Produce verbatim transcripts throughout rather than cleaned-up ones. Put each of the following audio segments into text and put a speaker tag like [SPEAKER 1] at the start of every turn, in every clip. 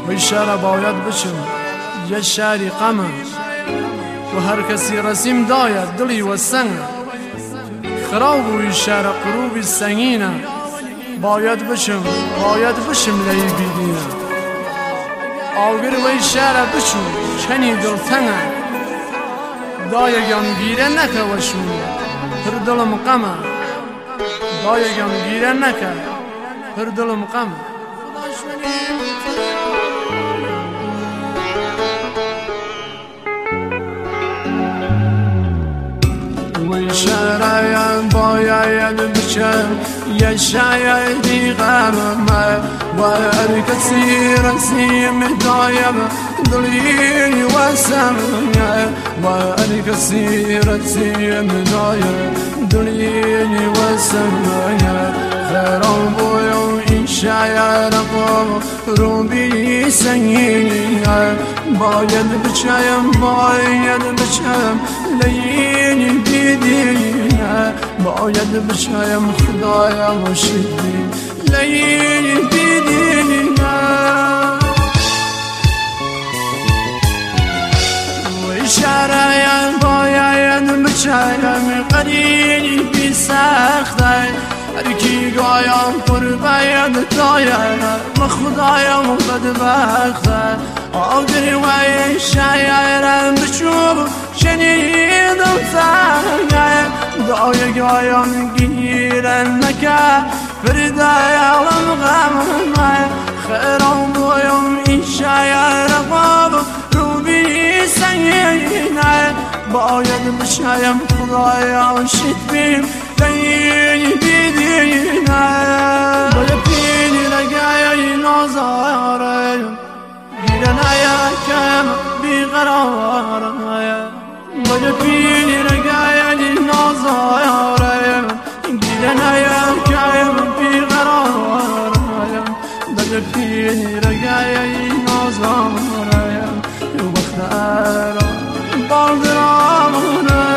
[SPEAKER 1] وی شهر باید بچم یه شهری غمه و هر کسی رسیم داید دلی و سنگ خراب وی شهر قروبی سنگینه باید بچم باید بشم لی بیدینه آگر وی شهر بچم کنی دلتنگه دایگم گیره نکه وشونه پر دلم غمه دایگم گیره نکه پر دلم غمه وی شهرایم باید بچم یه شهری غمه و هر کسی رسیم دایم دلی و سمنه و هر کسی رسیم دایم دلی و سمنه خیران بویم این شهر رو بی سنگینه باید بچم باید بچم لین بیدینه باید بچم خدایا شدی لین بیدینه وی شهرایم باید بچم قریبی سخته هر کی گایم پر باید داید و خدایم بدبخته آگری وی شهرم بچوب شنیدم سنگه دای گایم گیرن نکه فردایالم غمه خیران بویم این شهر قاب رو بی سنگینه باید بشایم خدایا شد بیم لین بیدینه باید پینی لگه نازاره گیرن یکم بیقراره باید پینی لگه نازاره گیرن یکم بیقراره باید پینی لگه نازاره وقت ارا باردرامونه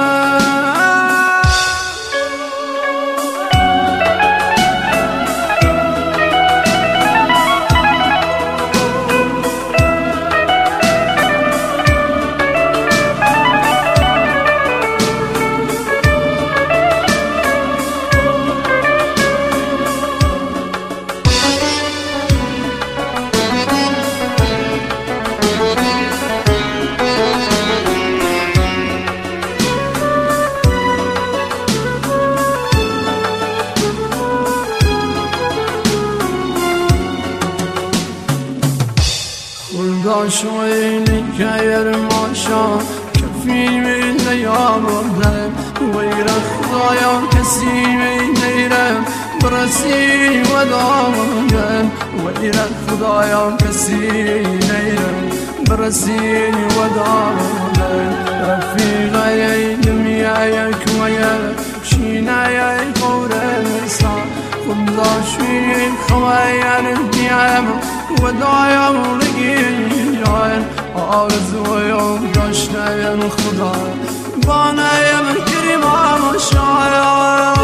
[SPEAKER 1] داشوینی که یر ماشا کفی می نیاوردم ویر خدایا کسی می نیرم برسی و دامدم ویر خدایا کسی نیرم برسی و دامدم رفیقای دمیای کویا شینای قورسا خدا شوی خوایر دیم و دایم لگیان آرزویم داشتم خدا بانایم کریمم شاید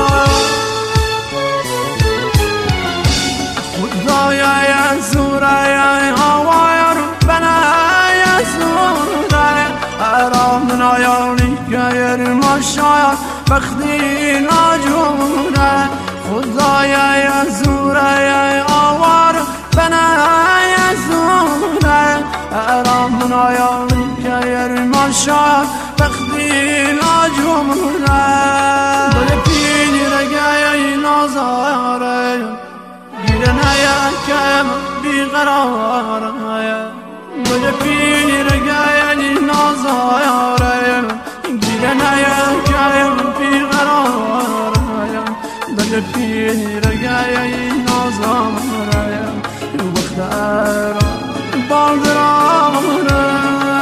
[SPEAKER 1] خدایا زورای هوایر بنای زورای ارام نایانی گیر ماشاید بختی ناجوره خدایا زورای آوار بنای زوره ارام نایانی گیر ماشاید بختی ناجوره باید پینی رگای نازاره گیرن یکم بیقراره باید پینی رگای نازاره گیرن یکم بیقراره باید پینی رگای نازاره وقت ارا باردرامونه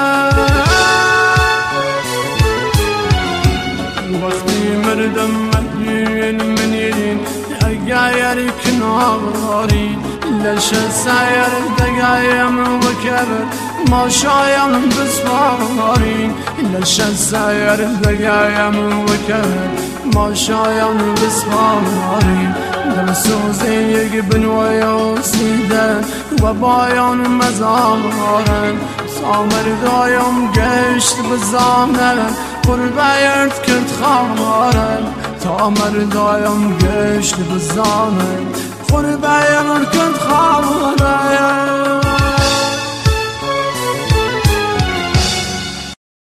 [SPEAKER 1] وقتی مردم مدین منیرین اگر کناری لش سایر دقایم و کبر ما شایم بسپارین لش سایر دقایم و کبر ما شایم بسپارین دل سوزی یک بنوی آسیدن و بایان مزارن سامر دایم گشت بزانن قربیت کت خامارن سامر دایم گشت بزانن قربیت